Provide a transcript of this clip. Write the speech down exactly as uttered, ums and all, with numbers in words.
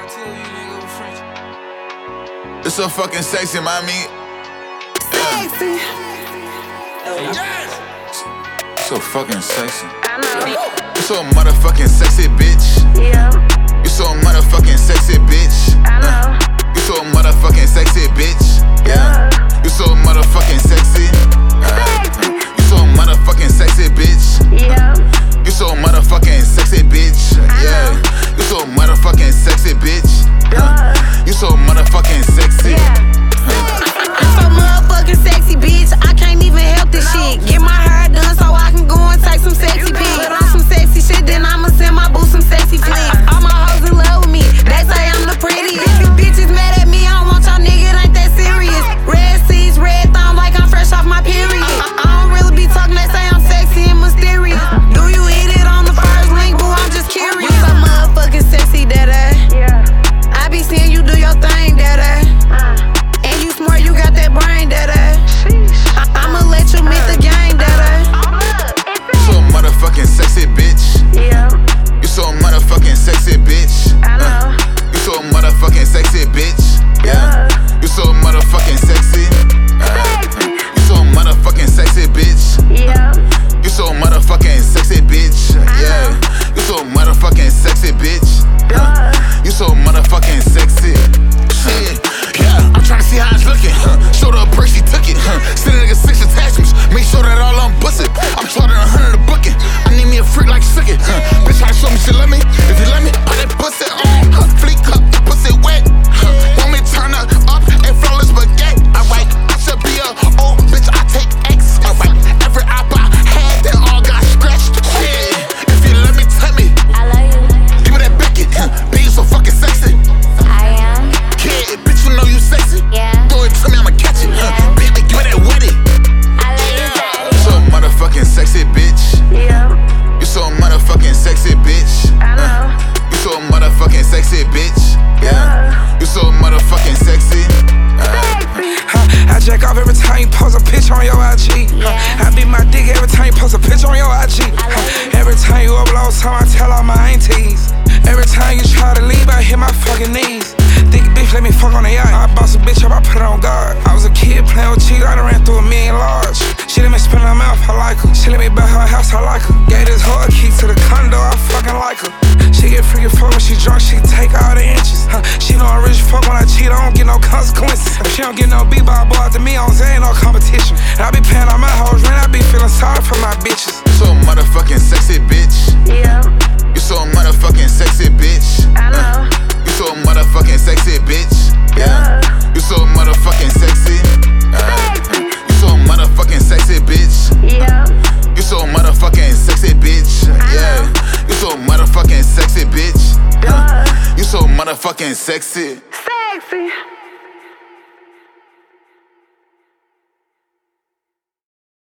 It's so fucking sexy, mommy. Sexy. Yes. So fucking sexy. I know. You so motherfucking sexy, bitch. Yeah. You so motherfucking sexy, bitch. I know. You so motherfucking sexy, bitch. Yeah. You so motherfucking sexy. Sexy. You so motherfucking sexy, bitch. Yeah. You so motherfucking sexy, bitch. Yeah. You so motherfucking sexy, bitch. Duh. You so motherfucking sexy. Yeah. I'm so motherfucking sexy, bitch. I can't even help this shit. Get my hair done so I can go and take some sexy pics. Put on some sexy shit, then I'ma send my boo some sexy flicks. All my hoes in love with me. They say I'm the prettiest. Bitches mad at me. I don't want y'all niggas, ain't that serious. Red seeds, red thumb, like I'm fresh off my period. I, I don't really be talking. They say I'm sexy and mysterious. Do you eat it on the first link, boo? I'm just curious. You so motherfucking sexy, daddy. Yeah. I be seeing you do your thing, daddy. Uh. And you smart, you got that brain, daddy. I- I'ma let you meet the gang, daddy. You so motherfucking sexy, bitch. Yeah. You so motherfucking sexy, bitch. I know. You so motherfucking sexy, bitch. Yeah. You so motherfucking sexy. Sexy. You so motherfucking sexy, bitch. Yeah. You so motherfucking sexy, bitch. Yeah. You so motherfucking sexy, bitch. Duh. You so motherfucking sexy. Shit. Yeah, I'm tryna see how it's looking. Huh. Showed her a purse, she took it. Huh. Send a nigga six attachments. Make sure that all I'm busted. I'm chartered a hundred a booking. I need me a freak like Suck It. Huh. Bitch try to show me she love me. If you love me, put that pussy on. Huh. Fleek cup, pussy wet. Huh. Want me turn her up and flawless baguette. Alright, I should be a old bitch. I take X. Alright, every app I had, they all got scratched. Shit. If you let me, tell me. I love you. Give me that Beckett. Huh. Be so fucking sexy. I am. Kid, bitch, you know you sexy. Yeah. Throw it to me, I'ma catch it. Huh. Baby, give me that wetty. I love you, daddy. You so motherfucking sexy, bitch. Yeah. You so motherfucking sexy, bitch. I know. You so motherfucking sexy, bitch. Yeah. You so motherfucking sexy. Sexy. I jack off every time you post a picture on your I G. Yeah. I beat my dick every time you post a picture on your I G. Every time you upload something, I tell all my aunties. Every time you try to leave, I hit my fucking knees. Thick bitch, let me fuck on the yacht. I boss a bitch up, I put it on guard. I was a kid playing with cheese, I done ran through a million large. She let me spin her mouth, I like her. She let me buy her house, I like her. Gave this hoe a key to the condo, I fucking like her. She get freaky fuck when she drunk, she take all the inches. Huh. She know I'm rich fuck when I cheat, I don't get no consequences. If she don't get no B-ball boy after me, I don't say ain't no competition. And I be paying all my hoes rent, I be feeling sorry for my bitches. You so motherfucking sexy, bitch. Yeah. You so motherfucking sexy, bitch. I know. You so motherfucking sexy, bitch. Yeah. You so motherfucking sexy. Sexy. You so motherfucking sexy, bitch. Yeah. You so motherfucking sexy, bitch. Yeah. You so motherfucking sexy, bitch. Duh. You so motherfucking sexy. Sexy.